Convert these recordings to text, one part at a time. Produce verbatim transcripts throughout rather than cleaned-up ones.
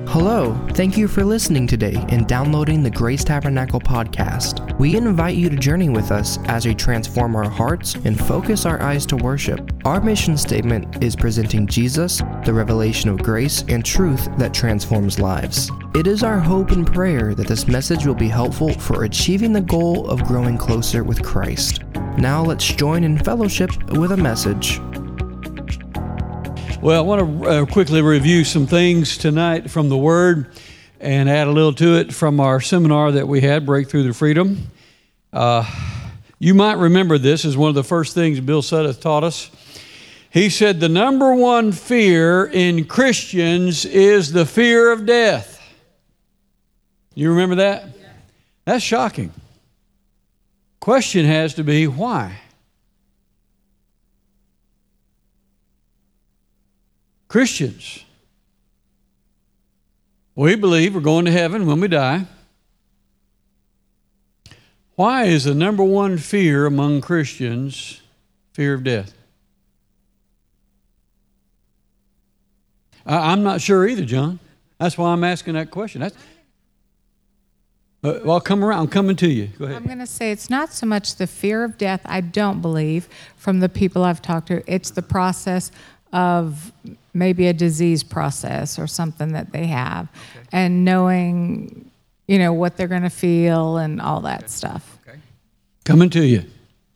Hello, thank you for listening today and downloading the Grace Tabernacle podcast. We invite you to journey with us as we transform our hearts and focus our eyes to worship. Our mission statement is presenting Jesus, the revelation of grace and truth that transforms lives. It is our hope and prayer that this message will be helpful for achieving the goal of growing closer with Christ. Now let's join in fellowship with a message. Well, I want to uh, quickly review some things tonight from the Word and add a little to it from our seminar that we had, Breakthrough to Freedom. Uh, you might remember this as one of the first things Bill Sudduth taught us. He said the number one fear in Christians is the fear of death. You remember that? Yeah. That's shocking. Question has to be, why? Christians, we believe we're going to heaven when we die. Why is the number one fear among Christians fear of death? I, I'm not sure either, John. That's why I'm asking that question. That's, uh, well, I'll come around. I'm coming to you. Go ahead. I'm going to say it's not so much the fear of death, I don't believe, from the people I've talked to. It's the process of maybe a disease process or something that they have, okay. And knowing, you know, what they're going to feel and all that okay. stuff. Okay. Coming to you.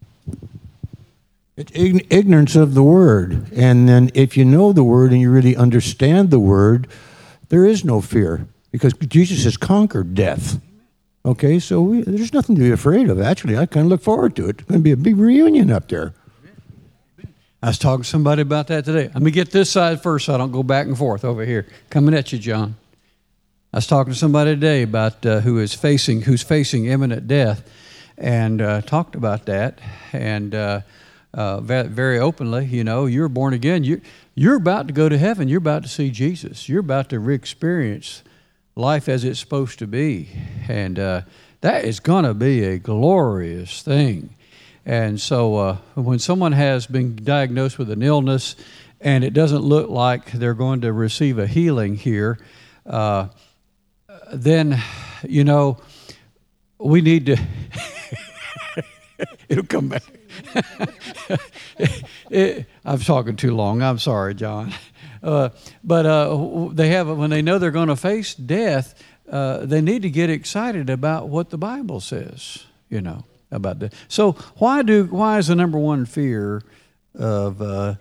It's ignorance of the Word. And then if you know the Word and you really understand the Word, there is no fear because Jesus has conquered death. Okay, so we, there's nothing to be afraid of. Actually, I kind of look forward to it. It's going to be a big reunion up there. I was talking to somebody about that today. Let me get this side first so I don't go back and forth over here. Coming at you, John. I was talking to somebody today about uh, who is facing, who's facing imminent death, and uh, talked about that, and uh, uh, very openly, you know, you're born again. You're, you're about to go to heaven. You're about to see Jesus. You're about to re-experience life as it's supposed to be, and uh, that is going to be a glorious thing. And so uh, when someone has been diagnosed with an illness and it doesn't look like they're going to receive a healing here, uh, then, you know, we need to... It'll come back. it, it, I'm talking too long. I'm sorry, John. Uh, but uh, they have, when they know they're going to face death, uh, they need to get excited about what the Bible says, you know. About that. So why do why is the number one fear of uh,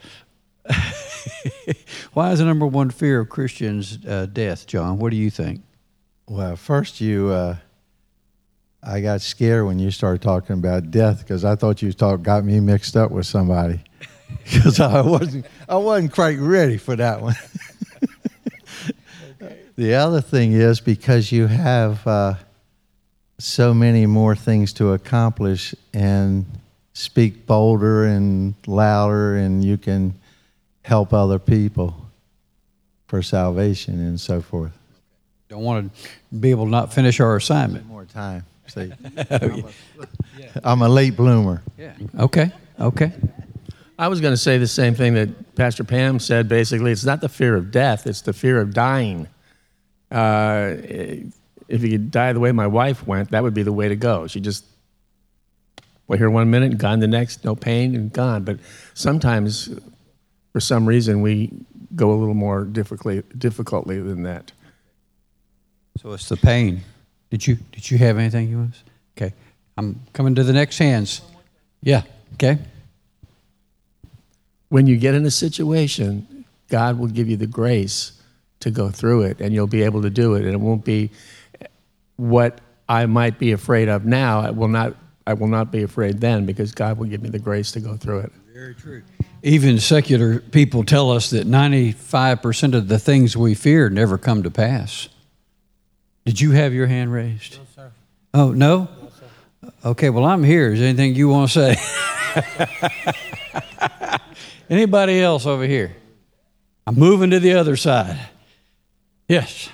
why is the number one fear of Christians uh, death, John? What do you think? Well, first you, uh, I got scared when you started talking about death because I thought you talk got me mixed up with somebody because I wasn't I wasn't quite ready for that one. Okay. The other thing is because you have. Uh, so many more things to accomplish and speak bolder and louder, and you can help other people for salvation and so forth. Don't want to be able to not finish our assignment. More time. See, I'm, a, I'm a late bloomer. Yeah. Okay. Okay. I was going to say the same thing that Pastor Pam said. Basically, it's not the fear of death; it's the fear of dying. Uh, If you could die the way my wife went, that would be the way to go. She just, well, here one minute, gone the next, no pain, and gone. But sometimes, for some reason, we go a little more difficultly, difficultly than that. So it's the pain. Did you did you have anything you want to say? Okay. I'm coming to the next hands. Yeah. Okay. When you get in a situation, God will give you the grace to go through it, and you'll be able to do it, and it won't be what I might be afraid of now. I will not I will not be afraid then because God will give me the grace to go through it. Very true. Even secular people tell us that ninety-five percent of the things we fear never come to pass. Did you have your hand raised? No, sir. Oh, no? No, sir. Okay, well, I'm here. Is there anything you want to say? Anybody else over here? I'm moving to the other side. Yes.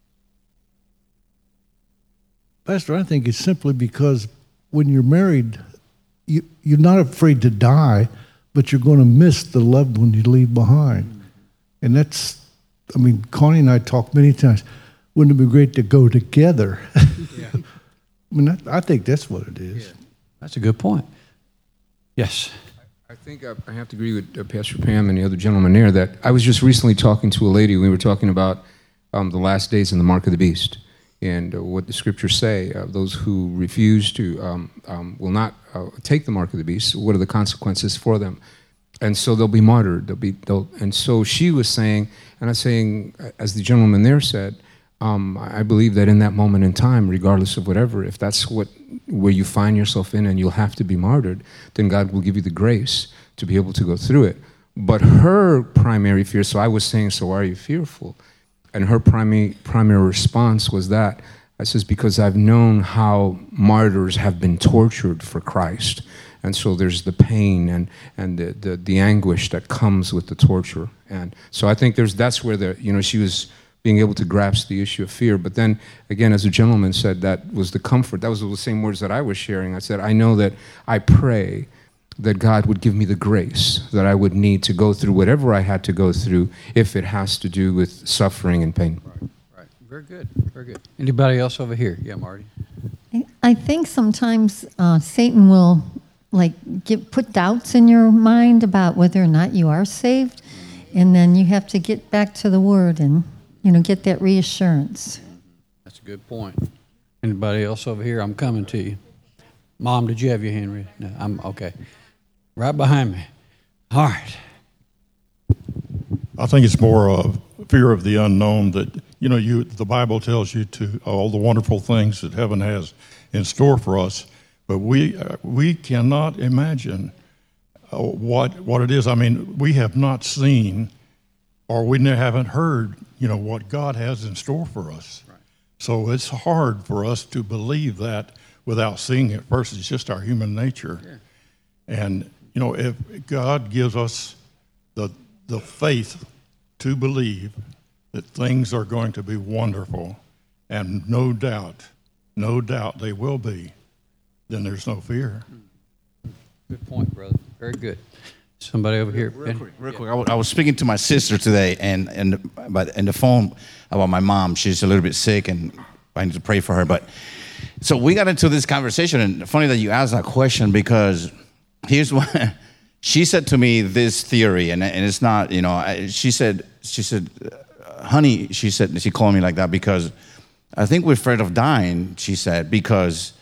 Pastor, I think it's simply because when you're married, you, you're not afraid to die, but you're going to miss the loved one you leave behind. And that's, I mean, Connie and I talked many times. wouldn't it be great to go together? Yeah. I mean, I, I think that's what it is. Yeah. That's a good point. Yes. I think I, I have to agree with uh, Pastor Pam and the other gentleman there that I was just recently talking to a lady. We were talking about um, the last days and the mark of the beast and uh, what the scriptures say. Uh, those who refuse to, um, um, will not uh, take the mark of the beast, what are the consequences for them? And so they'll be martyred. They'll be, they'll, and so she was saying, and I was saying, as the gentleman there said, um, I believe that in that moment in time, regardless of whatever, if that's what where you find yourself in and you'll have to be martyred, then God will give you the grace to be able to go through it. But her primary fear, so I was saying, so why are you fearful? And her primary primary response was that, I says, because I've known how martyrs have been tortured for Christ. And so there's the pain and, and the, the, the anguish that comes with the torture. And so I think there's that's where the, you know, she was being able to grasp the issue of fear. But then, again, as the gentleman said, that was the comfort. That was the same words that I was sharing. I said, I know that I pray that God would give me the grace that I would need to go through whatever I had to go through if it has to do with suffering and pain. Right, right. Very good, very good. Anybody else over here? Yeah, Marty. I think sometimes uh, Satan will like get, put doubts in your mind about whether or not you are saved, and then you have to get back to the Word and, you know, get that reassurance. That's a good point. Anybody else over here? I'm coming to you. Mom, did you have your hand raised? No, I'm okay. Right behind me. All right. I think it's more of fear of the unknown that, you know, you the Bible tells you to all the wonderful things that heaven has in store for us, but we uh, we cannot imagine uh, what what it is. I mean, we have not seen or we haven't heard, you know, what God has in store for us. Right. So it's hard for us to believe that without seeing it. First, it's just our human nature. Yeah. And, you know, if God gives us the the faith to believe that things are going to be wonderful, and no doubt, no doubt they will be, then there's no fear. Good point, brother. Very good. Somebody over here. Real quick, real quick. I was, I was speaking to my sister today, and and but in the phone about my mom. She's a little bit sick, and I need to pray for her. But so we got into this conversation, and funny that you asked that question, because here's what she said to me. This theory, and and it's not, you know. She said she said, honey, she said she called me like that because I think we're afraid of dying. She said because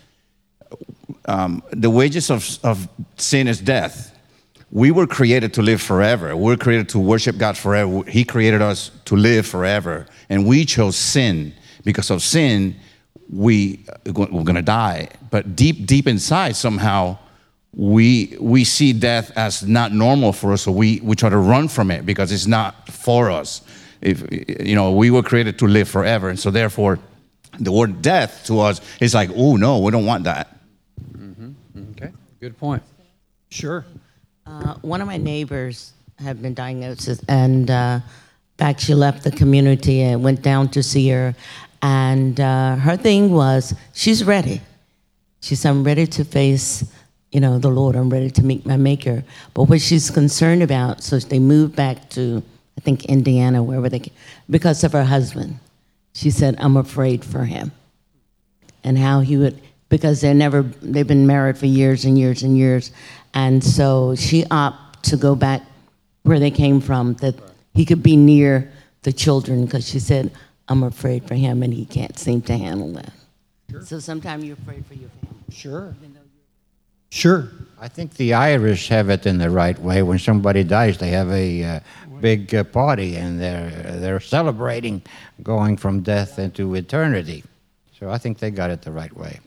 um, the wages of of sin is death. We were created to live forever. We were created to worship God forever. He created us to live forever. And we chose sin. Because of sin, we, we're going to die. But deep, deep inside, somehow, we we see death as not normal for us. So we, we try to run from it because it's not for us. If, you know, we were created to live forever. And so therefore, the word death to us is like, oh, no, we don't want that. Mm-hmm. Okay, good point. Sure. Uh, one of my neighbors had been diagnosed, and uh, back she left the community and went down to see her. And uh, her thing was, she's ready. She said, I'm ready to face, you know, the Lord. I'm ready to meet my Maker. But what she's concerned about, so they moved back to, I think, Indiana, wherever they came, because of her husband. She said, I'm afraid for him. And how he would, because they're never, they've been married for years and years and years. And so she opted to go back where they came from, that he could be near the children, because she said, I'm afraid for him, and he can't seem to handle that. Sure. So sometimes you're afraid for your family. Sure. Sure. I think the Irish have it in the right way. When somebody dies, they have a uh, big uh, party, and they're, they're celebrating going from death into eternity. So I think they got it the right way.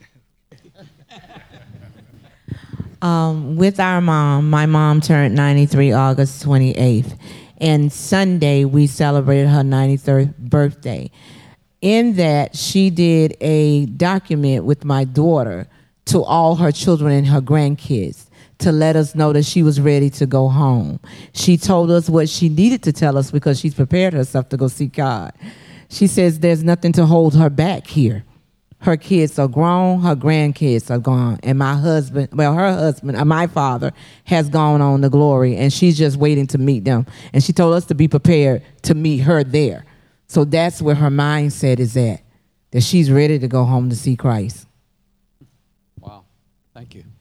Um, with our mom, my mom turned ninety-three August twenty-eighth, and Sunday we celebrated her ninety-third birthday. In that, she did a document with my daughter to all her children and her grandkids to let us know that she was ready to go home. She told us what she needed to tell us because she's prepared herself to go see God. She says there's nothing to hold her back here. Her kids are grown, her grandkids are gone, and my husband, well, her husband, uh, my father, has gone on to glory, and she's just waiting to meet them. And she told us to be prepared to meet her there. So that's where her mindset is at, that she's ready to go home to see Christ. Wow. Thank you.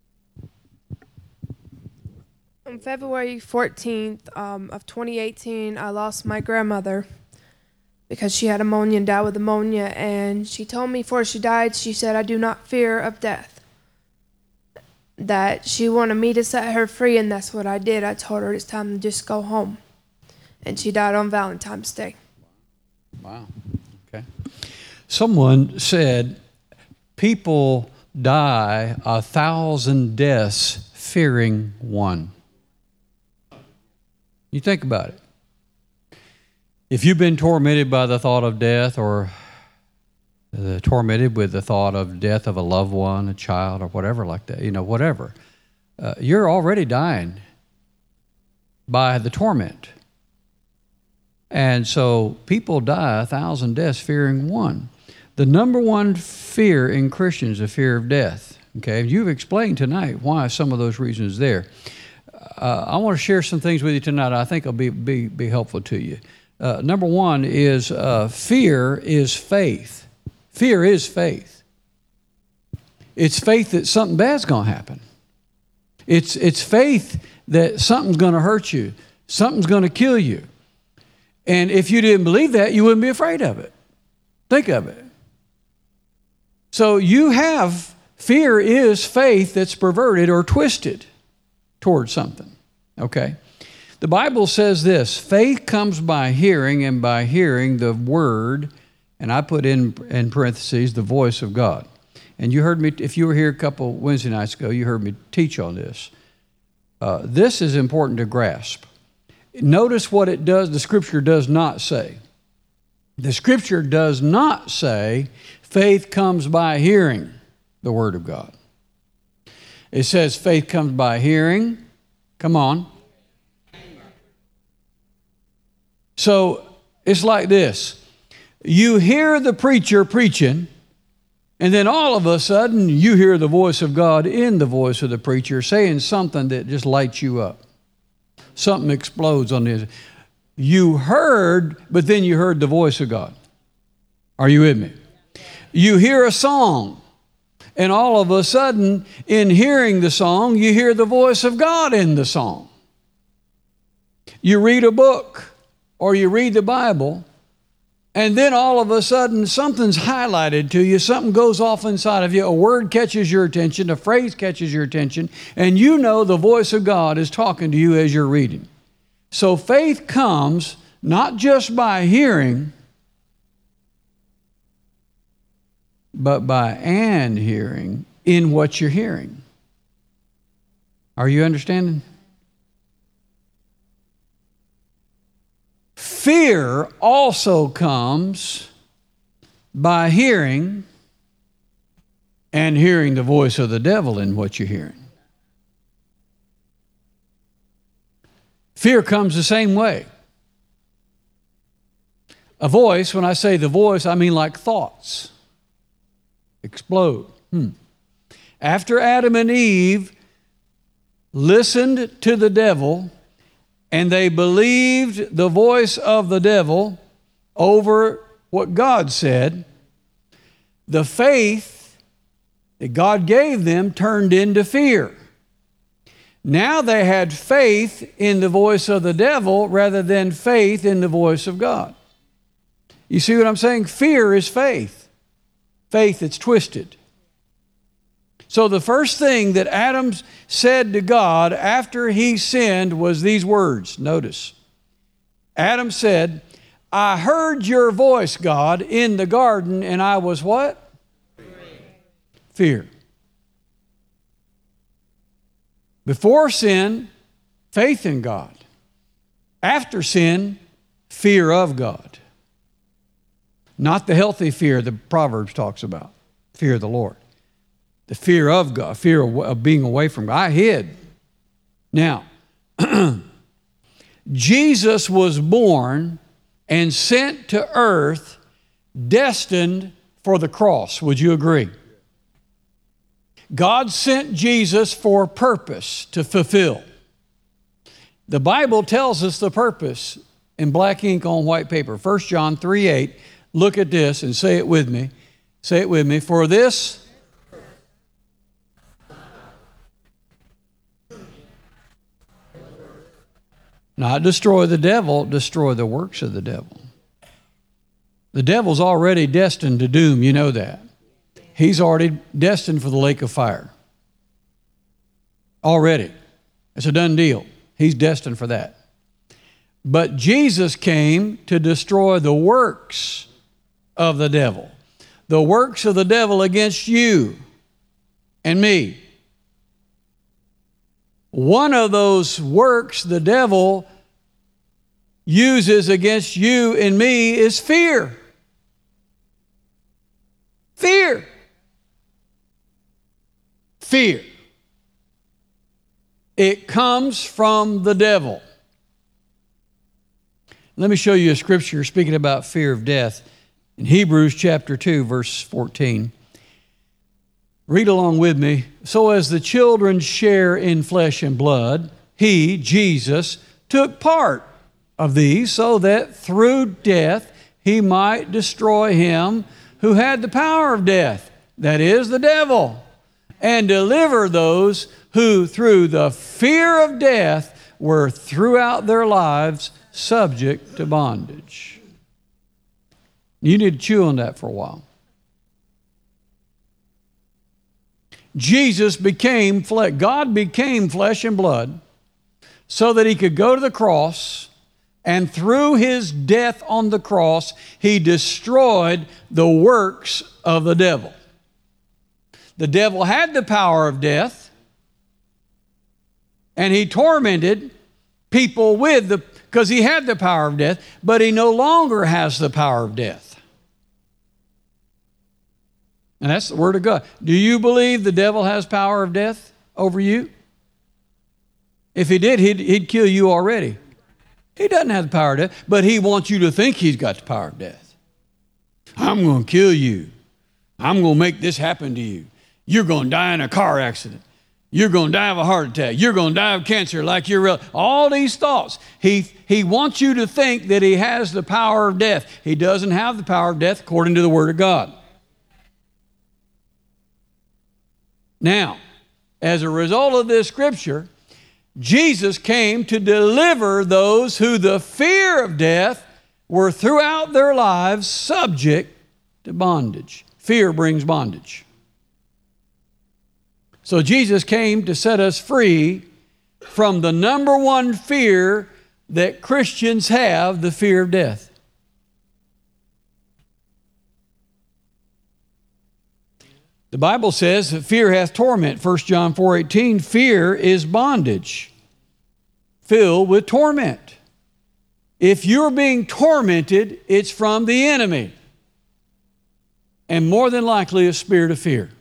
On February fourteenth um, of twenty eighteen, I lost my grandmother because she had pneumonia and died with pneumonia. And she told me before she died, she said, I do not fear of death. That she wanted me to set her free, and that's what I did. I told her it's time to just go home. And she died on Valentine's Day. Wow. Okay. Someone said, people die a thousand deaths fearing one. You think about it. If you've been tormented by the thought of death, or uh, tormented with the thought of death of a loved one, a child, or whatever like that, you know, whatever, uh, you're already dying by the torment. And so people die a thousand deaths fearing one. The number one fear in Christians is the fear of death. Okay, you've explained tonight why some of those reasons there. Uh, I want to share some things with you tonight I think will be, be, be helpful to you. Uh, number one is uh, fear is faith. Fear is faith. It's faith that something bad's going to happen. It's, it's faith that something's going to hurt you. Something's going to kill you. And if you didn't believe that, you wouldn't be afraid of it. Think of it. So you have, fear is faith that's perverted or twisted towards something, okay? The Bible says this, faith comes by hearing, and by hearing the word, and I put in, in parentheses, the voice of God. And you heard me, if you were here a couple Wednesday nights ago, you heard me teach on this. Uh, this is important to grasp. Notice what it does, the Scripture does not say. The Scripture does not say faith comes by hearing the Word of God. It says faith comes by hearing. Come on. So it's like this. You hear the preacher preaching, and then all of a sudden you hear the voice of God in the voice of the preacher saying something that just lights you up. Something explodes on this. You heard, but then you heard the voice of God. Are you with me? You hear a song, and all of a sudden, in hearing the song, you hear the voice of God in the song. You read a book, or you read the Bible, and then all of a sudden, something's highlighted to you. Something goes off inside of you. A word catches your attention. A phrase catches your attention. And you know the voice of God is talking to you as you're reading. So faith comes not just by hearing, but by and hearing in what you're hearing. Are you understanding? Fear also comes by hearing, and hearing the voice of the devil in what you're hearing. Fear comes the same way. A voice, when I say the voice, I mean like thoughts. Explode. Hmm. After Adam and Eve listened to the devil, and they believed the voice of the devil over what God said, the faith that God gave them turned into fear. Now they had faith in the voice of the devil rather than faith in the voice of God. You see what I'm saying? Fear is faith. Faith that's twisted. So the first thing that Adam said to God after he sinned was these words. Notice. Adam said, I heard your voice, God, in the garden, and I was what? Fear. Before sin, faith in God. After sin, fear of God. Not the healthy fear the Proverbs talks about. Fear of the Lord. The fear of God, fear of being away from God. I hid. Now, Jesus was born and sent to earth destined for the cross. Would you agree? God sent Jesus for a purpose to fulfill. The Bible tells us the purpose in black ink on white paper. First John three eight. Look at this and say it with me. Say it with me. For this not destroy the devil, destroy the works of the devil. The devil's already destined to doom, you know that. He's already destined for the lake of fire. Already. It's a done deal. He's destined for that. But Jesus came to destroy the works of the devil. The works of the devil against you and me. One of those works the devil uses against you and me is fear. Fear. Fear. It comes from the devil. Let me show you a scripture speaking about fear of death. In Hebrews chapter two, verse fourteen. Read along with me. So as the children share in flesh and blood, he, Jesus, took part of these so that through death he might destroy him who had the power of death, that is, the devil, and deliver those who through the fear of death were throughout their lives subject to bondage. You need to chew on that for a while. Jesus became flesh. God became flesh and blood so that he could go to the cross, and through his death on the cross, he destroyed the works of the devil. The devil had the power of death, and he tormented people with the, because he had the power of death, but he no longer has the power of death. And that's the word of God. Do you believe the devil has power of death over you? If he did, he'd, he'd kill you already. He doesn't have the power of death, but he wants you to think he's got the power of death. I'm going to kill you. I'm going to make this happen to you. You're going to die in a car accident. You're going to die of a heart attack. You're going to die of cancer like you're real. All these thoughts. He, he wants you to think that he has the power of death. He doesn't have the power of death according to the Word of God. Now, as a result of this scripture, Jesus came to deliver those who the fear of death were throughout their lives subject to bondage. Fear brings bondage. So Jesus came to set us free from the number one fear that Christians have, the fear of death. The Bible says that fear hath torment. First John four eighteen, fear is bondage filled with torment. If you're being tormented, it's from the enemy. And more than likely a spirit of fear.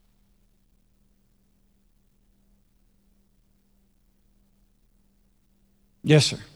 Yes, sir.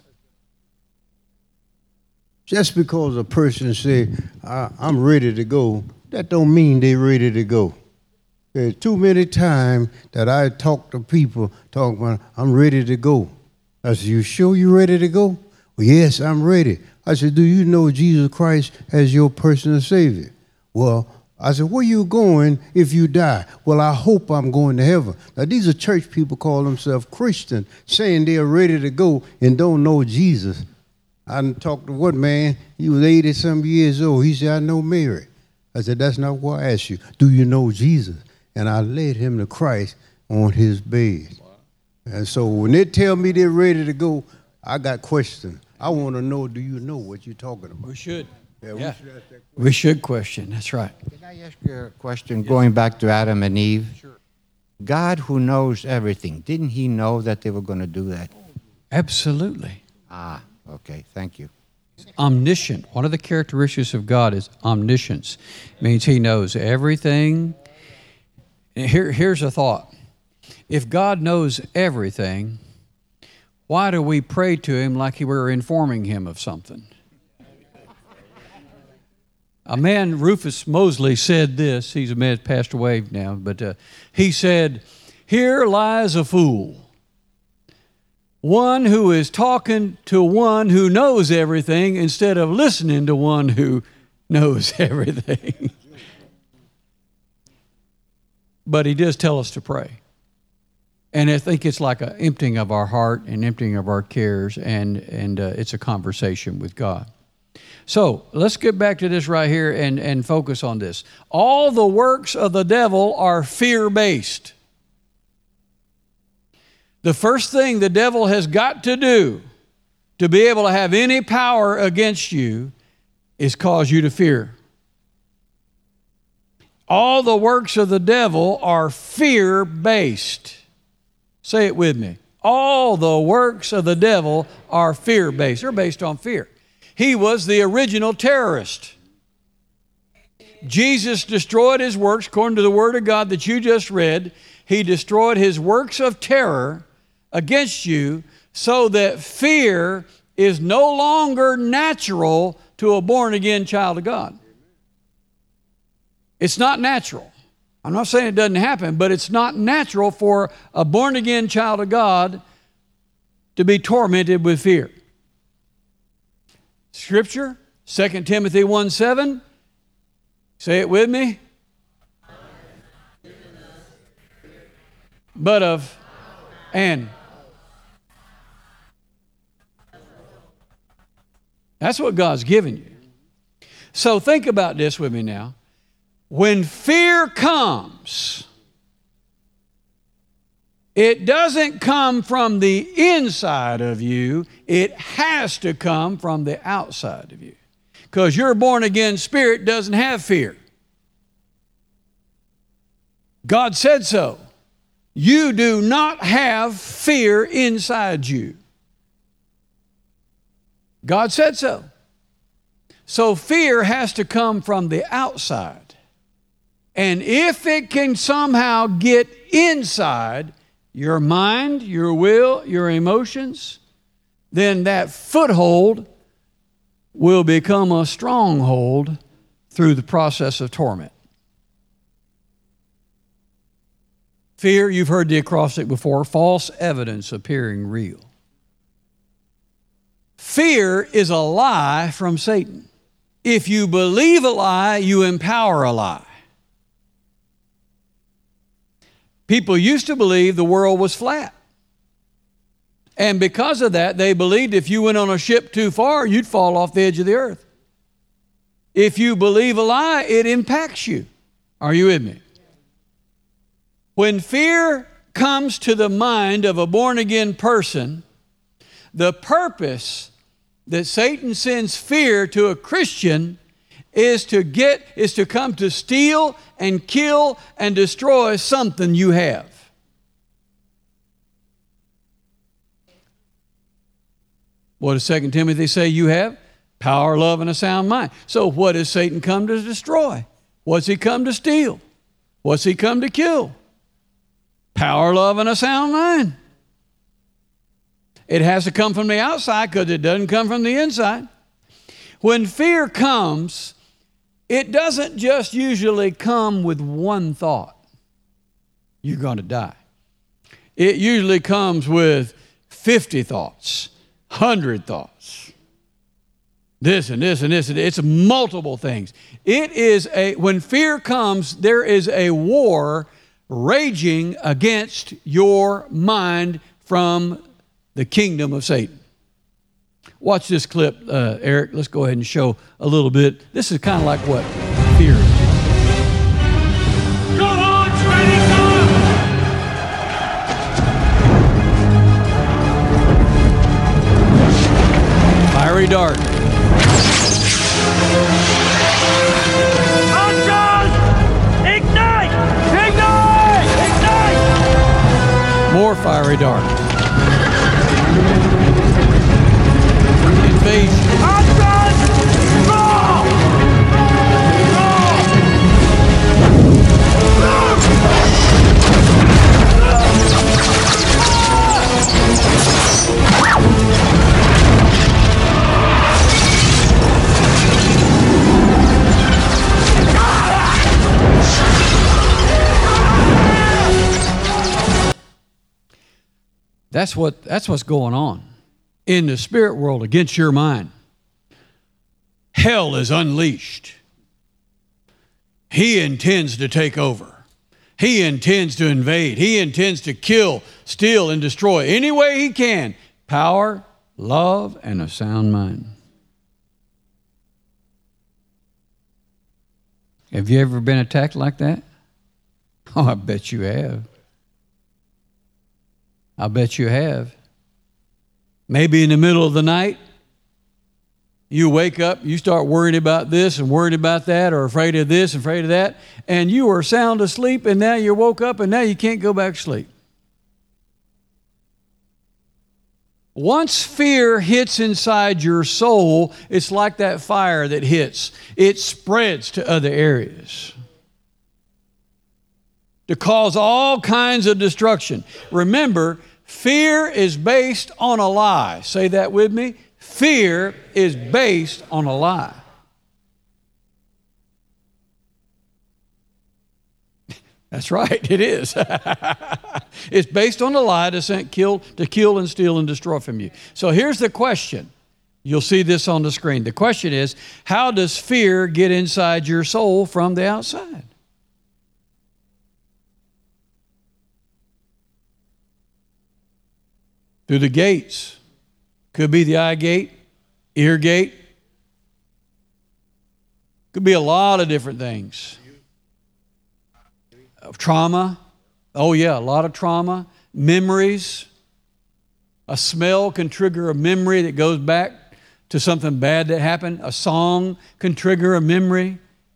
Just because a person say, I'm ready to go, that don't mean they're ready to go. There's too many times that I talk to people talking about, I'm ready to go. I said, you sure you're ready to go? Well, yes, I'm ready. I said, do you know Jesus Christ as your personal Savior? Well, I said, where you going if you die? Well, I hope I'm going to heaven. Now, these are church people call themselves Christian, saying they're ready to go and don't know Jesus. I talked to one man, he was eighty-some years old. He said, I know Mary. I said, that's not what I asked you. Do you know Jesus? And I led him to Christ on his bed. Wow. And so when they tell me they're ready to go, I got questions. I want to know, do you know what you're talking about? We should. Yeah, yeah. We, should ask that question. We should question. That's right. Can I ask you a question going back to Adam and Eve? Sure. God, who knows everything, didn't he know that they were going to do that? Absolutely. Ah, okay. Thank you. Omniscient. One of the characteristics of God is omniscience. It means he knows everything. Here, here's a thought. If God knows everything, why do we pray to him like we were informing him of something? A man, Rufus Mosley, said this. He's a man, passed away now, but uh, he said, here lies a fool One who is talking to one who knows everything instead of listening to one who knows everything. But he does tell us to pray. And I think it's like an emptying of our heart and emptying of our cares, and, and uh, it's a conversation with God. So let's get back to this right here and, and focus on this. All the works of the devil are fear-based. The first thing the devil has got to do to be able to have any power against you is cause you to fear. All the works of the devil are fear-based. Say it with me. All the works of the devil are fear-based. They're based on fear. He was the original terrorist. Jesus destroyed his works, according to the Word of God that you just read. He destroyed his works of terror against you so that fear is no longer natural to a born-again child of God. It's not natural. I'm not saying it doesn't happen, but it's not natural for a born-again child of God to be tormented with fear. Scripture, Second Timothy one seven. Say it with me. But of, and. That's what God's given you. So think about this with me now. When fear comes, it doesn't come from the inside of you. It has to come from the outside of you. Because your born-again spirit doesn't have fear. God said so. You do not have fear inside you. God said so. So fear has to come from the outside. And if it can somehow get inside your mind, your will, your emotions, then that foothold will become a stronghold through the process of torment. Fear, you've heard the acrostic before, false evidence appearing real. Fear is a lie from Satan. If you believe a lie, you empower a lie. People used to believe the world was flat. And because of that, they believed if you went on a ship too far, you'd fall off the edge of the earth. If you believe a lie, it impacts you. Are you with me? When fear comes to the mind of a born-again person, the purpose that Satan sends fear to a Christian is to get, is to come to steal and kill and destroy something you have. What does Second Timothy say you have? Power, love, and a sound mind. So what does Satan come to destroy? What's he come to steal? What's he come to kill? Power, love, and a sound mind. It has to come from the outside because it doesn't come from the inside. When fear comes, it doesn't just usually come with one thought. You're going to die. It usually comes with fifty thoughts, one hundred thoughts. This and this and this. And it's multiple things. It is a, when fear comes, there is a war raging against your mind from the kingdom of Satan. Watch this clip, uh, Eric. Let's go ahead and show a little bit. This is kind of like what fear is. Go on, training Fiery dart. Archers! Ignite! Ignite! Ignite! More fiery dart. Invasion. Archers! Roar! That's what that's what's going on in the spirit world against your mind. Hell is unleashed. He intends to take over. He intends to invade. He intends to kill, steal, and destroy any way he can. Power, love, and a sound mind. Have you ever been attacked like that? Oh, I bet you have. I bet you have. Maybe in the middle of the night, you wake up, you start worrying about this and worrying about that, or afraid of this and afraid of that, and you were sound asleep, and now you woke up, and now you can't go back to sleep. Once fear hits inside your soul, it's like that fire that hits. It spreads to other areas to cause all kinds of destruction. Remember, fear is based on a lie. Say that with me. Fear is based on a lie. That's right, it is. It's based on a lie to send, kill, to kill and steal and destroy from you. So here's the question. You'll see this on the screen. The question is, how does fear get inside your soul from the outside? Through the gates. Could be the eye gate, ear gate. Could be a lot of different things. Trauma. Oh yeah, a lot of trauma. Memories. A smell can trigger a memory that goes back to something bad that happened. A song can trigger a memory.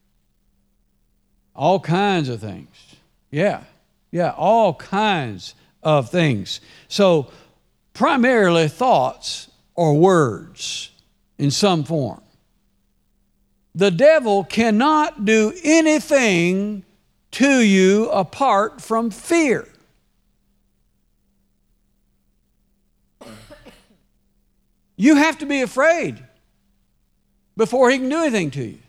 All kinds of things. Yeah, yeah, all kinds of things. So primarily thoughts or words in some form. The devil cannot do anything to you apart from fear. You have to be afraid before he can do anything to you.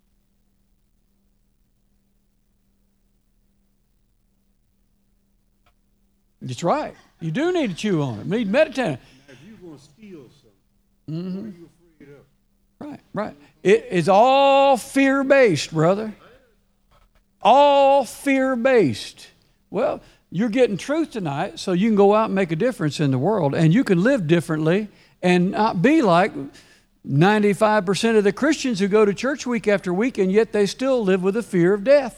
That's right. You do need to chew on it. You need to meditate on it. If you're going to steal something, Mm-hmm. what are you afraid of? Right, right. It is all fear-based, brother. All fear-based. Well, you're getting truth tonight, so you can go out and make a difference in the world, and you can live differently and not be like ninety-five percent of the Christians who go to church week after week, and yet they still live with a fear of death.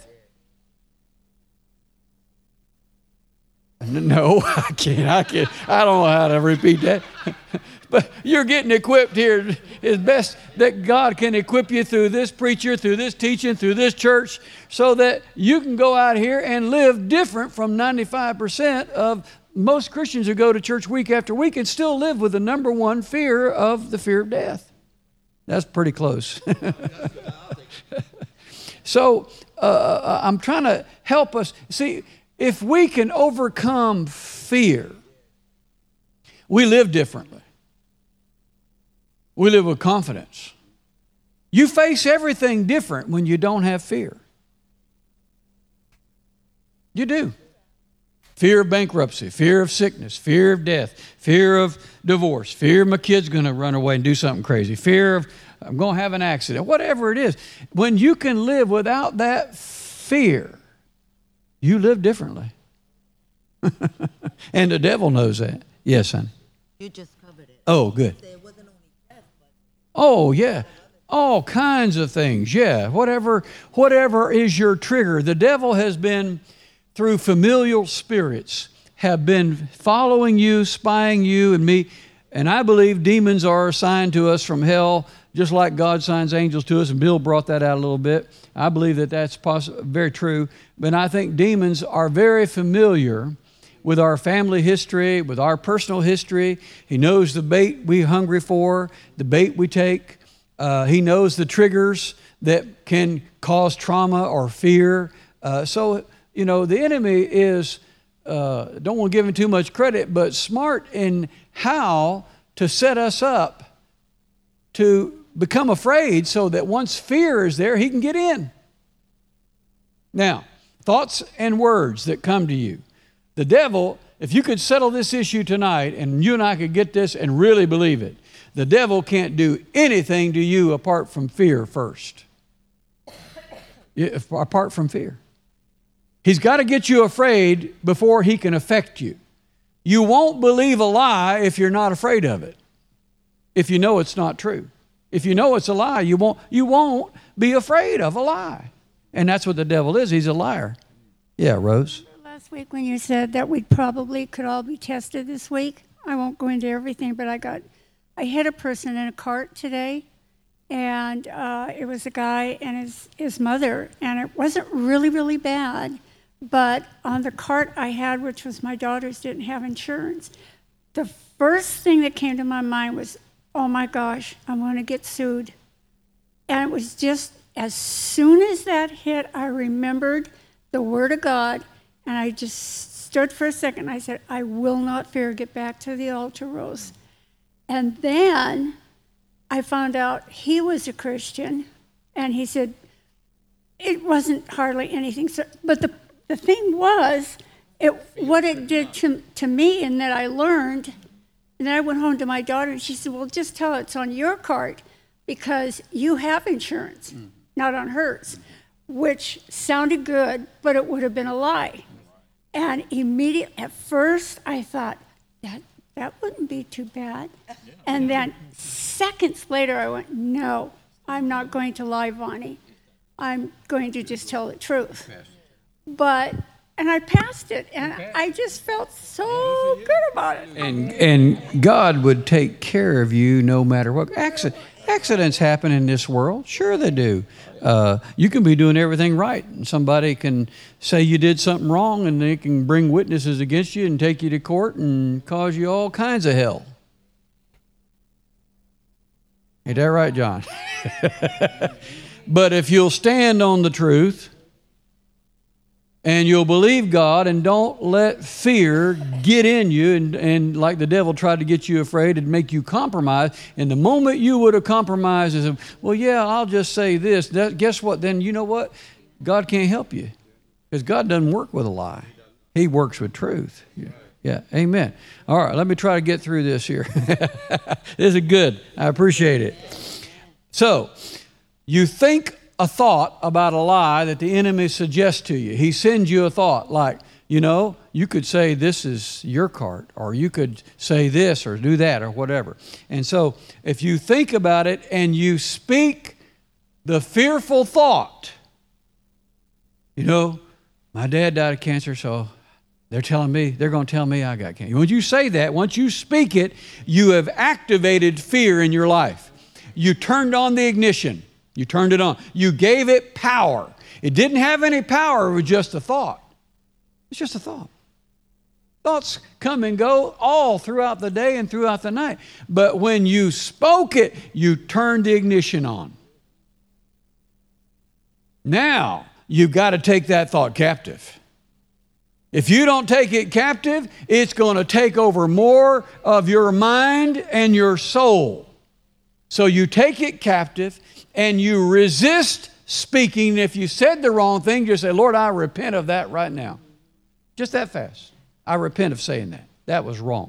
No, I can't. I can't. I don't know how to repeat that. But you're getting equipped here as best that God can equip you through this preacher, through this teaching, through this church, so that you can go out here and live different from ninety-five percent of most Christians who go to church week after week and still live with the number one fear of the fear of death. That's pretty close. So uh, I'm trying to help us. See, if we can overcome fear, we live differently. We live with confidence. You face everything different when you don't have fear. You do. Fear of bankruptcy, fear of sickness, fear of death, fear of divorce, fear my kid's going to run away and do something crazy, fear of I'm going to have an accident, whatever it is. When you can live without that fear, you live differently. And the devil knows that. Yes, honey. You just covered it. Oh, good. It wasn't only death, but Oh, yeah. All kinds of things. Yeah. Whatever, whatever is your trigger. The devil has been, through familial spirits, have been following you, spying you and me. And I believe demons are assigned to us from hell, just like God assigns angels to us. And Bill brought that out a little bit. I believe that that's poss- very true. But I think demons are very familiar with our family history, with our personal history. He knows the bait we're hungry for, the bait we take. Uh, he knows the triggers that can cause trauma or fear. Uh, so, you know, the enemy is, uh, don't want to give him too much credit, but smart in how to set us up to become afraid so that once fear is there, he can get in. Now, thoughts and words that come to you. The devil if you could settle this issue tonight and you and I could get this and really believe it, the devil can't do anything to you apart from fear first. Apart from fear. He's got to get you afraid before he can affect you. You won't believe a lie if you're not afraid of it, if you know it's not true. If you know it's a lie, you won't, you won't be afraid of a lie. And that's what the devil is. He's a liar. Yeah, Rose? Last week when you said that we probably could all be tested this week, I won't go into everything, but I got, I hit a person in a cart today, and uh, it was a guy and his, his mother, and it wasn't really, really bad, but on the cart I had, which was my daughter's, didn't have insurance. The first thing that came to my mind was, oh my gosh, I'm going to get sued. And it was just, as soon as that hit, I remembered the Word of God, and I just stood for a second. I said, I will not fear. Get back to the altar, Rose. And then I found out he was a Christian, and he said, it wasn't hardly anything. So, but the, the thing was, it what it did to, to me, and that I learned, and then I went home to my daughter, and she said, well, just tell her it's on your cart because you have insurance, mm. not on hers, which sounded good, but it would have been a lie. And immediately, at first, I thought, that that wouldn't be too bad. And then seconds later, I went, no, I'm not going to lie, Vonnie. I'm going to just tell the truth. But, and I passed it, and I just felt so good about it. And and God would take care of you no matter what. Accident, accidents happen in this world. Sure they do. Uh, you can be doing everything right, and somebody can say you did something wrong, and they can bring witnesses against you and take you to court and cause you all kinds of hell. Ain't that right, John? But if you'll stand on the truth, and you'll believe God, and don't let fear get in you, and, and like the devil tried to get you afraid and make you compromise. And the moment you would have compromised is, well, yeah, I'll just say this. That, guess what? Then you know what? God can't help you, because God doesn't work with a lie. He works with truth. Yeah. Yeah, amen. All right, let me try to get through this here. This is good. I appreciate it. So, you think a thought about a lie that the enemy suggests to you. He sends you a thought like, you know, you could say this is your cart, or you could say this or do that or whatever. And so if you think about it and you speak the fearful thought, you know, my dad died of cancer, so they're telling me, they're going to tell me I got cancer. When you say that, once you speak it, you have activated fear in your life. You turned on the ignition. You turned it on. You gave it power. It didn't have any power. It was just a thought. It's just a thought. Thoughts come and go all throughout the day and throughout the night. But when you spoke it, you turned the ignition on. Now, you've got to take that thought captive. If you don't take it captive, it's going to take over more of your mind and your soul. So you take it captive, and you resist speaking. If you said the wrong thing, just say, Lord, I repent of that right now. Just that fast. I repent of saying that. That was wrong.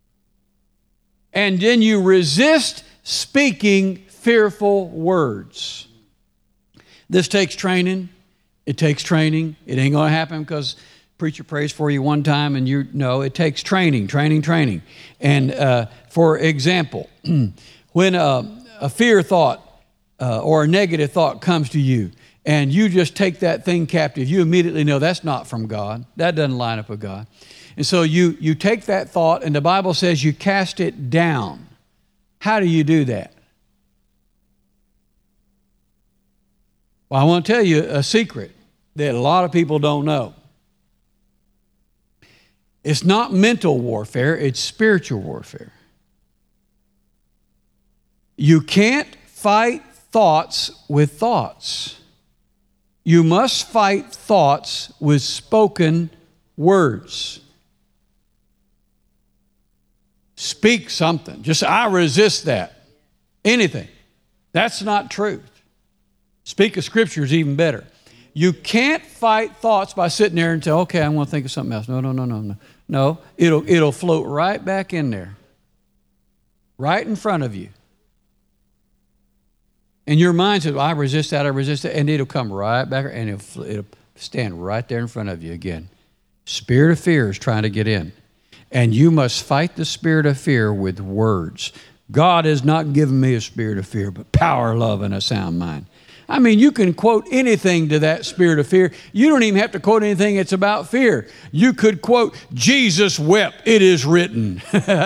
And then you resist speaking fearful words. This takes training. It takes training. It ain't going to happen because preacher prays for you one time and you know. It takes training, training, training. And uh, for example, when a, a fear thought Uh, or a negative thought comes to you, and you just take that thing captive, you immediately know that's not from God. That doesn't line up with God. And so you, you take that thought, and the Bible says you cast it down. How do you do that? Well, I want to tell you a secret that a lot of people don't know. It's not mental warfare, it's spiritual warfare. You can't fight thoughts with thoughts. You must fight thoughts with spoken words. Speak something. Just, I resist that. Anything. That's not truth. Speak a scripture is even better. You can't fight thoughts by sitting there and say, okay, I'm going to think of something else. No, no, no, no, no. No, it'll, it'll float right back in there, right in front of you. And your mind says, well, I resist that, I resist that, and it'll come right back, and it'll, it'll stand right there in front of you again. Spirit of fear is trying to get in. And you must fight the spirit of fear with words. God has not given me a spirit of fear, but power, love, and a sound mind. I mean, you can quote anything to that spirit of fear. You don't even have to quote anything that's about fear. You could quote, Jesus wept, it is written.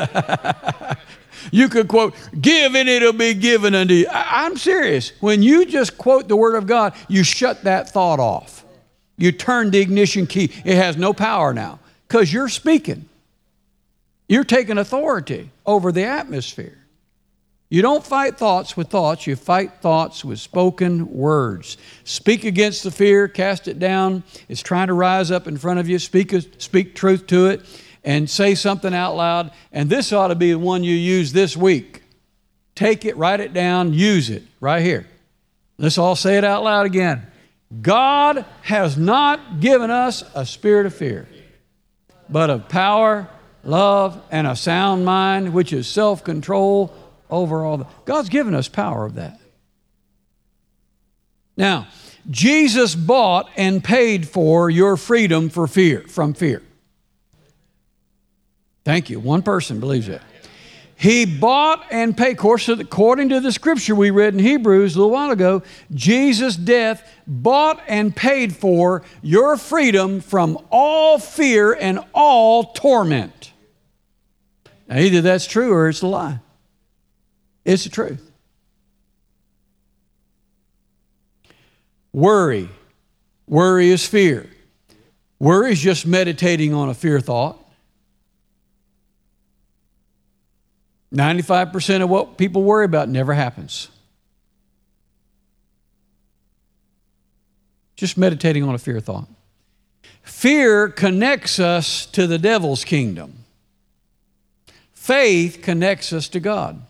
You could quote, give and it'll be given unto you. I- I'm serious. When you just quote the word of God, you shut that thought off. You turn the ignition key. It has no power now because you're speaking. You're taking authority over the atmosphere. You don't fight thoughts with thoughts. You fight thoughts with spoken words. Speak against the fear. Cast it down. It's trying to rise up in front of you. Speak, speak truth to it and say something out loud. And this ought to be the one you use this week. Take it, write it down, use it right here. Let's all say it out loud again. God has not given us a spirit of fear, but of power, love, and a sound mind, which is self-control over all that. God's given us power of that. Now, Jesus bought and paid for your freedom for fear, from fear. Thank you. One person believes that. He bought and paid. Of course, according to the scripture we read in Hebrews a little while ago, Jesus' death bought and paid for your freedom from all fear and all torment. Now, either that's true or it's a lie. It's the truth. Worry. Worry is fear. Worry is just meditating on a fear thought. ninety-five percent of what people worry about never happens. Just meditating on a fear thought. Fear connects us to the devil's kingdom. Faith connects us to God.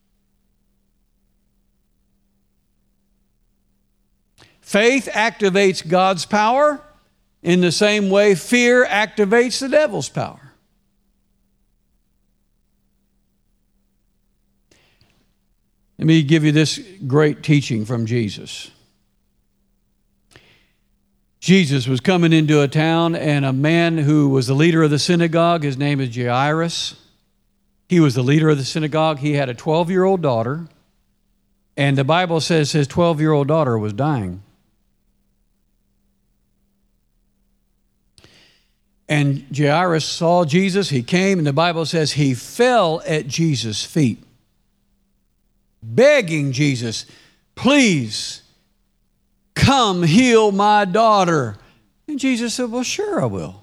Faith activates God's power in the same way fear activates the devil's power. Let me give you this great teaching from Jesus. Jesus was coming into a town, and a man who was the leader of the synagogue, his name is Jairus. He was the leader of the synagogue. He had a twelve-year-old daughter, and the Bible says his twelve-year-old daughter was dying. And Jairus saw Jesus. He came, and the Bible says he fell at Jesus' feet, begging Jesus, please come heal my daughter. And Jesus said, well, sure I will.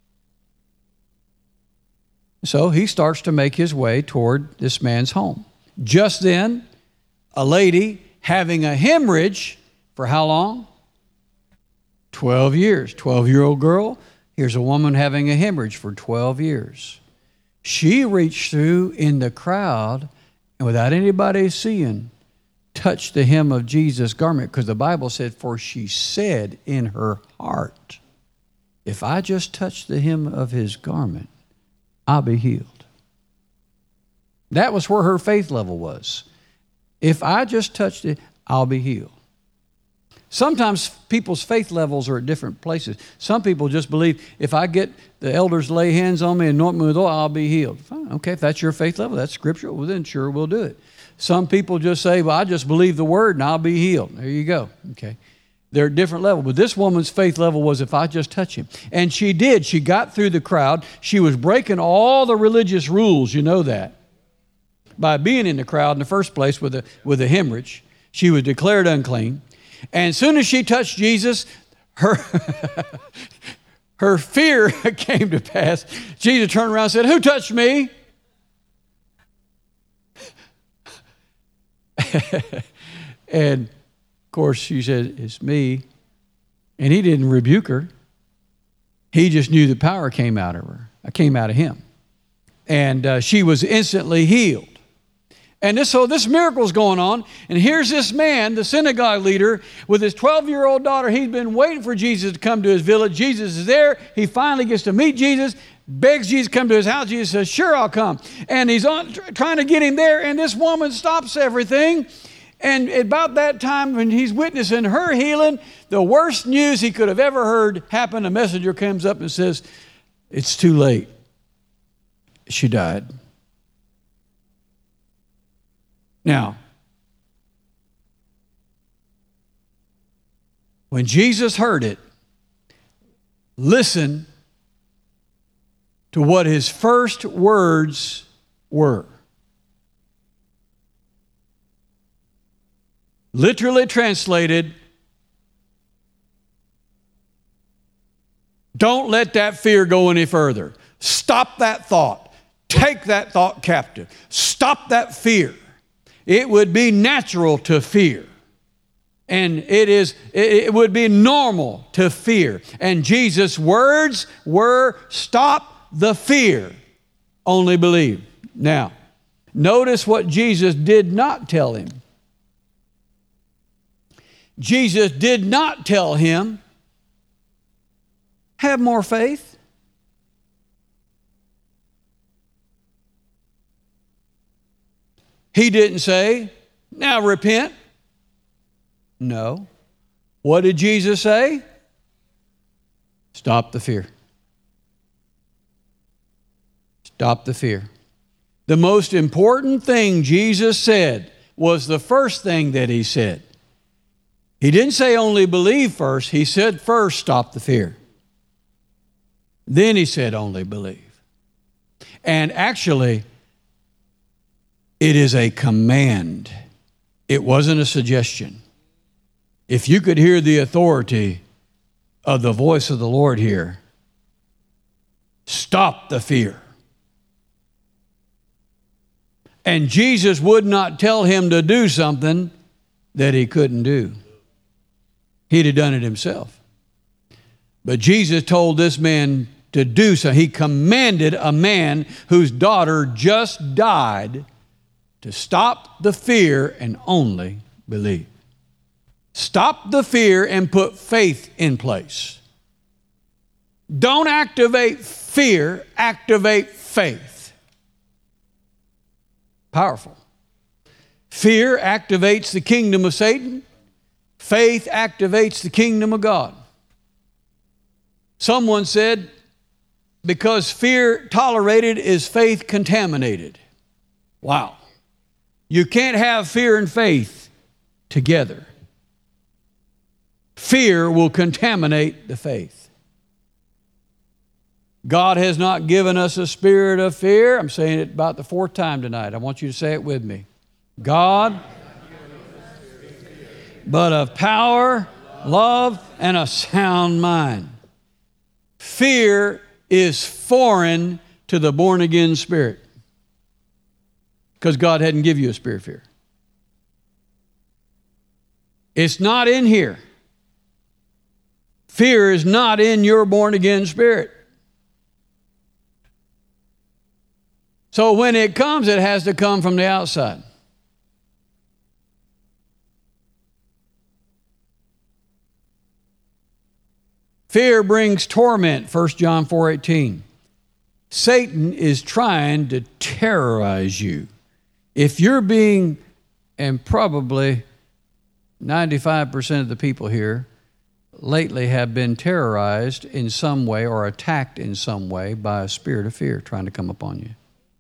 So he starts to make his way toward this man's home. Just then, a lady having a hemorrhage for how long? twelve years. twelve-year-old girl. Here's a woman having a hemorrhage for twelve years. She reached through in the crowd and without anybody seeing, touched the hem of Jesus' garment, because the Bible said, for she said in her heart, if I just touch the hem of his garment, I'll be healed. That was where her faith level was. If I just touched it, I'll be healed. Sometimes people's faith levels are at different places. Some people just believe, if I get the elders to lay hands on me and anoint me with oil, I'll be healed. Fine. Okay, if that's your faith level, that's scriptural, well then sure, we'll do it. Some people just say, well, I just believe the word and I'll be healed. There you go. Okay. They're at different levels. But this woman's faith level was, if I just touch him. And she did. She got through the crowd. She was breaking all the religious rules, you know that, by being in the crowd in the first place with a, with a hemorrhage. She was declared unclean. And as soon as she touched Jesus, her, her fear came to pass. Jesus turned around and said, who touched me? And of course she said, it's me. And he didn't rebuke her. He just knew the power came out of her. It came out of him. And uh, she was instantly healed. And this, so this miracle's going on, and here's this man, the synagogue leader, with his twelve-year-old daughter. He's been waiting for Jesus to come to his village. Jesus is there. He finally gets to meet Jesus, begs Jesus to come to his house. Jesus says, sure, I'll come. And he's on, trying to get him there, and this woman stops everything. And about that time when he's witnessing her healing, the worst news he could have ever heard happened. A messenger comes up and says, it's too late. She died. Now, when Jesus heard it, listen to what his first words were. Literally translated, don't let that fear go any further. Stop that thought. Take that thought captive. Stop that fear. It would be natural to fear. And it is, it would be normal to fear. And Jesus' words were, stop the fear. Only believe. Now, notice what Jesus did not tell him. Jesus did not tell him, have more faith. He didn't say, now repent. No. What did Jesus say? Stop the fear. Stop the fear. The most important thing Jesus said was the first thing that he said. He didn't say only believe first. He said first, stop the fear. Then he said only believe. And actually, it is a command. It wasn't a suggestion. If you could hear the authority of the voice of the Lord here, stop the fear. And Jesus would not tell him to do something that he couldn't do. He'd have done it himself. But Jesus told this man to do so. He commanded a man whose daughter just died to stop the fear and only believe. Stop the fear and put faith in place. Don't activate fear, activate faith. Powerful. Fear activates the kingdom of Satan. Faith activates the kingdom of God. Someone said, because fear tolerated is faith contaminated. Wow. You can't have fear and faith together. Fear will contaminate the faith. God has not given us a spirit of fear. I'm saying it about the fourth time tonight. I want you to say it with me. God, but of power, love, and a sound mind. Fear is foreign to the born-again spirit. Because God hadn't given you a spirit of fear. It's not in here. Fear is not in your born-again spirit. So when it comes, it has to come from the outside. Fear brings torment, First John four eighteen. Satan is trying to terrorize you. If you're being, and probably ninety-five percent of the people here lately have been terrorized in some way or attacked in some way by a spirit of fear trying to come upon you.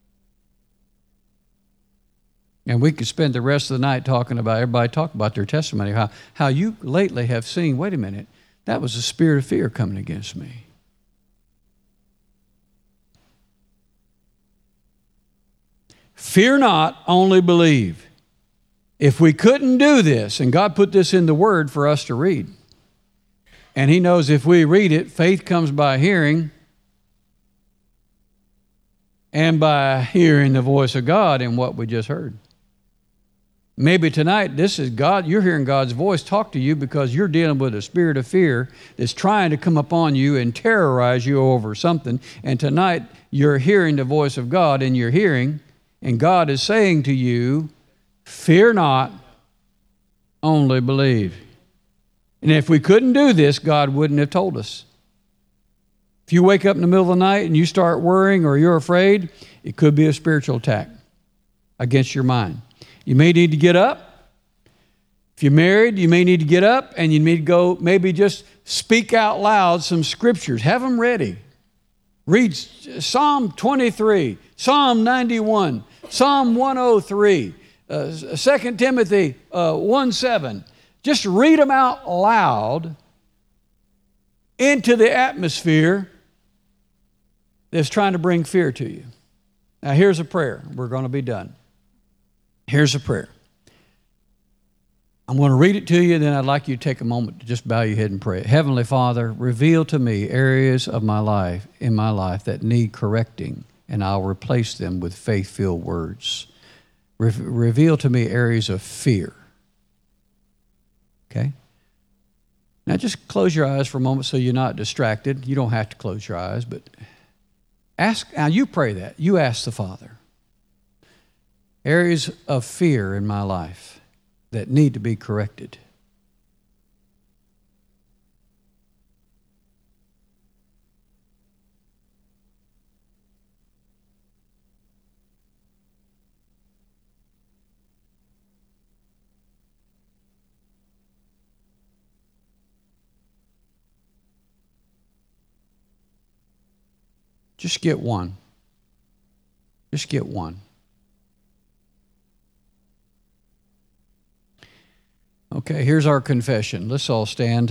And we could spend the rest of the night talking about, everybody talk about their testimony, how, how you lately have seen, wait a minute, that was a spirit of fear coming against me. Fear not, only believe. If we couldn't do this, and God put this in the Word for us to read, and He knows if we read it, faith comes by hearing, and by hearing the voice of God in what we just heard. Maybe tonight, this is God, you're hearing God's voice talk to you because you're dealing with a spirit of fear that's trying to come upon you and terrorize you over something. And tonight, you're hearing the voice of God in your hearing, And God is saying to you, fear not, only believe. And if we couldn't do this, God wouldn't have told us. If you wake up in the middle of the night and you start worrying or you're afraid, it could be a spiritual attack against your mind. You may need to get up. If you're married, you may need to get up and you need to go maybe just speak out loud some scriptures. Have them ready. Read Psalm twenty-three, Psalm ninety-one, Psalm one oh three, uh, Second Timothy uh, one seven. Just read them out loud into the atmosphere that's trying to bring fear to you. Now here's a prayer. We're going to be done. Here's a prayer. I'm going to read it to you, then I'd like you to take a moment to just bow your head and pray. Heavenly Father, reveal to me areas of my life, in my life, that need correcting, and I'll replace them with faith-filled words. Re- reveal to me areas of fear. Okay? Now just close your eyes for a moment so you're not distracted. You don't have to close your eyes, but ask, now you pray that. You ask the Father. Areas of fear in my life that need to be corrected. Just get one. Just get one. Okay, here's our confession. Let's all stand.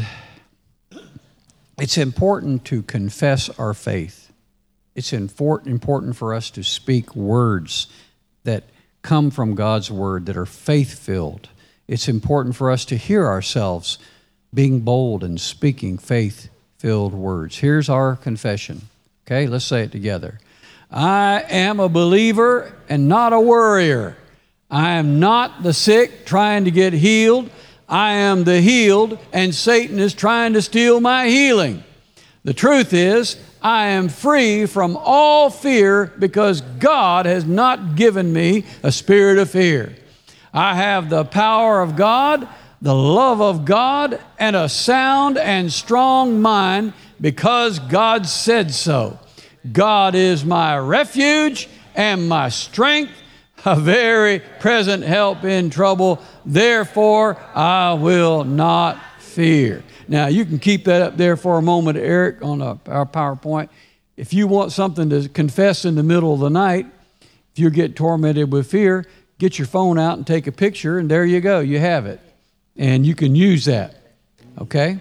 It's important to confess our faith. It's important for us to speak words that come from God's word that are faith-filled. It's important for us to hear ourselves being bold and speaking faith-filled words. Here's our confession. Okay, let's say it together. I am a believer and not a worrier. I am not the sick trying to get healed. I am the healed, and Satan is trying to steal my healing. The truth is, I am free from all fear because God has not given me a spirit of fear. I have the power of God, the love of God, and a sound and strong mind because God said so. God is my refuge and my strength, a very present help in trouble. Therefore, I will not fear. Now, you can keep that up there for a moment, Eric, on a, our PowerPoint. If you want something to confess in the middle of the night, if you get tormented with fear, get your phone out and take a picture, and there you go. You have it. And you can use that, okay?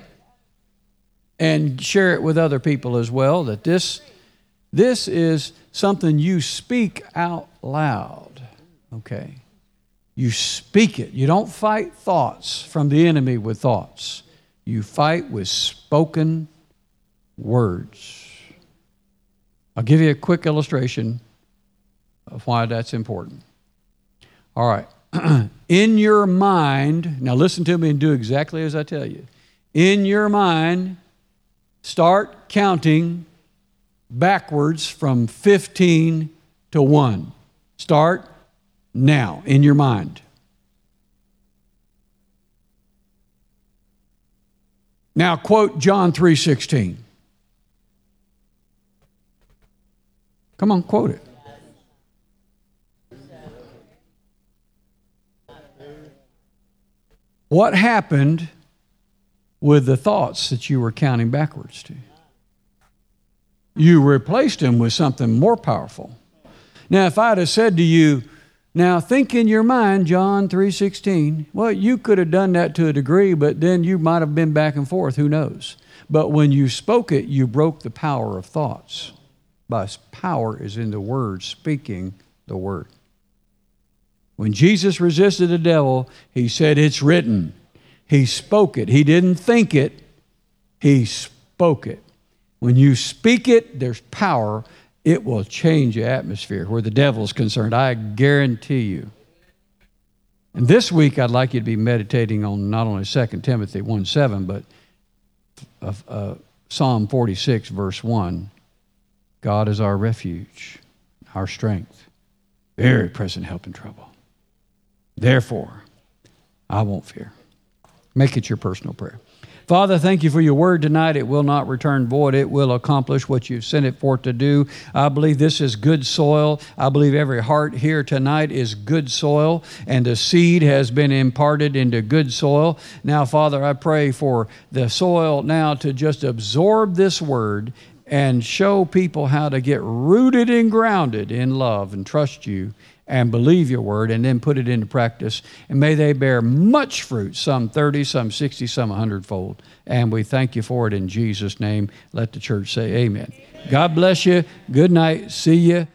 And share it with other people as well, that this, this is something you speak out loud. Okay, you speak it. You don't fight thoughts from the enemy with thoughts. You fight with spoken words. I'll give you a quick illustration of why that's important. All right. In your mind, now listen to me and do exactly as I tell you. In your mind, start counting backwards from fifteen to one. Start now, in your mind. Now quote John three sixteen. Come on, quote it. What happened with the thoughts that you were counting backwards to? You replaced them with something more powerful. Now, if I'd have said to you, now think in your mind, John three sixteen, well, you could have done that to a degree, but then you might have been back and forth, who knows? But when you spoke it, you broke the power of thoughts. But power is in the word, speaking the word. When Jesus resisted the devil, he said, it's written. He spoke it. He didn't think it. He spoke it. When you speak it, there's power. It will change the atmosphere where the devil is concerned. I guarantee you. And this week, I'd like you to be meditating on not only Second Timothy one seven, but uh, uh, Psalm forty-six, verse one. God is our refuge, our strength. Very present help in trouble. Therefore, I won't fear. Make it your personal prayer. Father, thank you for your word tonight. It will not return void. It will accomplish what you've sent it for to do. I believe this is good soil. I believe every heart here tonight is good soil, and the seed has been imparted into good soil. Now, Father, I pray for the soil now to just absorb this word and show people how to get rooted and grounded in love and trust you and believe your word, and then put it into practice. And may they bear much fruit, some thirty, some sixty, some a hundredfold. And we thank you for it in Jesus' name. Let the church say amen. God bless you. Good night. See you.